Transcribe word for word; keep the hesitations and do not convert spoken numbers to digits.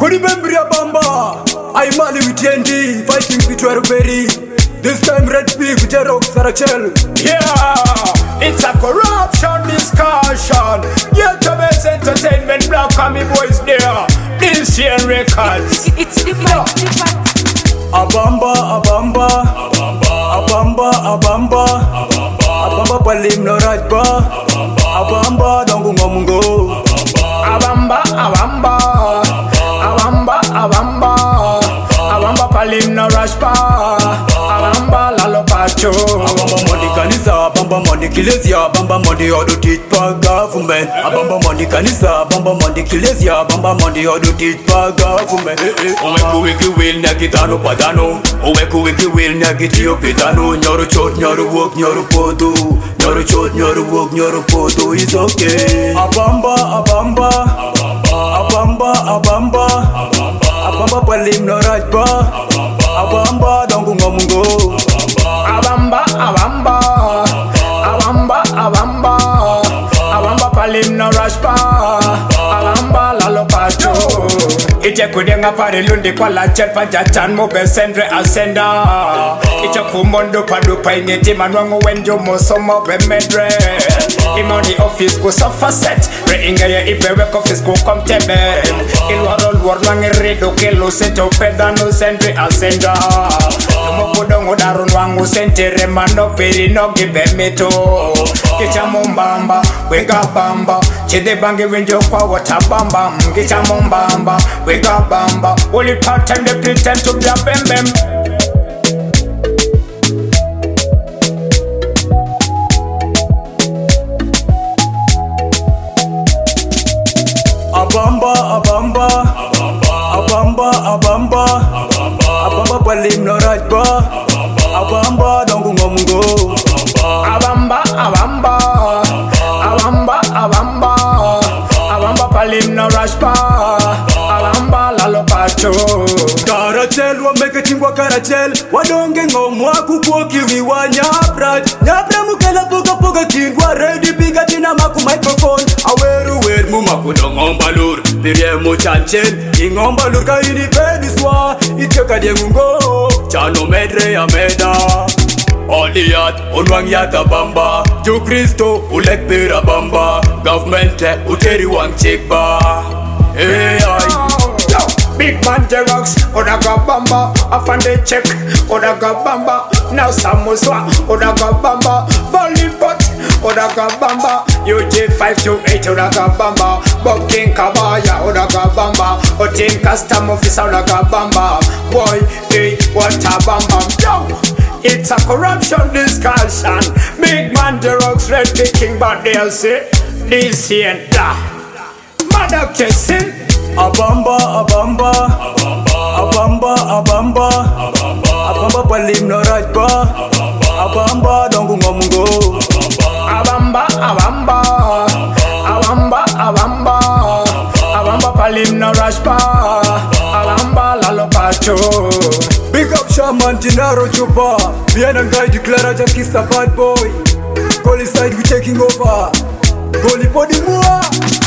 Kodi membri ya bamba I mali with T N D fighting Pitwero Berry. This time Red Pig J-Rock Sarachel. Yeah, it's a corruption discussion. Yeah, Thomas Entertainment Black Army Boys there. This year records. It's different, different. Abamba, abamba, abamba, abamba, abamba palim no rajba, abamba dongu ngomungo. Abamba, abamba, abamba, abamba, abamba palim no rajba, abamba lalo pacho. Abamba modi kanisa, abamba modi kilezia, abamba modi odu teach pa government. Abamba modi kanisa, abamba modi kilezia, abamba modi odu teach pa government. Oweku wiki will nagitano padano, oweku wiki will nagitio pitano. Nyoro chot, nyoro walk, nyoro podo, nyoro chot, nyoro walk, nyoro podo. It's okay. Abamba, abamba, abamba, abamba, abamba palim no rajba, abamba dongu ngomungo. Abamba, abamba, abamba, abamba, abamba palim no rashpa, abamba lalo pacho. Ije kudenga pare lundi kwa la chelpa jatan mo besendre asenda. Ije kumondo padu pa ingeti manwangu wenjo mo somo be medre. Imoni office ko sofa set, re inga ya ipewe office ko komtebe. Ilwaro lwarwangi redo kelo seto pedano sendre asenda. Mokudongo darun wangu sentere mano peri no gibe mito. Kicha mumbamba, wega bamba, chide bangi winjo kwa watabamba. Kicha mumbamba, wega bamba, only part time they pretend to be a bem bem. Abamba, abamba, abamba, abamba, abamba palim no rajba, abamba dongu ngomungo. Abamba, abamba, abamba, abamba, abamba palim no rashpa, abamba lalo pacho. Karachel wa meke chingwa karachel, wadonge ngomwa kukuoki viwa nyabraj. Nyabra mukela poga poga chingwa ready piga tina maku microphone. Aweru wer mu makudo ngomba lur, pirie mu chanchen, ingomba lur ka ini pediswa, iteka diengungo, chano medre ya meda. Oliat, unwang yata bamba, Ju Kristo, ulek pira bamba, government uteri wang chikba. Hey, Big man J-Rocks, Odaga Bamba, Afande check, Odaga Bamba, now Samuswa, Odaga Bamba, Volleybot, Odaga Bamba, U J five two eight, Odaga Bamba, Bob King Kabaya, Odaga Bamba, Otin Custom Office, Odaga Bamba, boy, hey, what a Bamba, yo! It's a corruption discussion. Big man J-Rocks, Red King, but they'll say, this here and that. Mother kissing. Abamba, abamba, abamba, abamba, abamba palim no rajba, abamba dongu ngomungo. Abamba, abamba, abamba, abamba, abamba palim no rashpa, abamba lalo pacho. Big up Shaman Jinaro Chupa, Vienna guy declare Jakisa bad boy. Goli side we taking over, Goli body more.